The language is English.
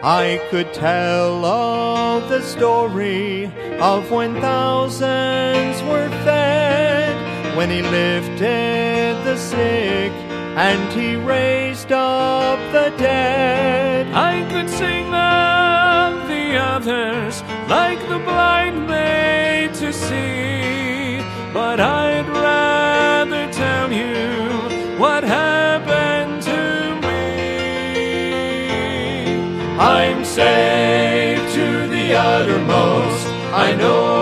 I could tell of the story of when thousands were fed, when he lifted the sick and he raised up the dead. I could sing of the others, like the blind made to see, but I'd rather tell you what happened to me. I'm saved to the uttermost, I know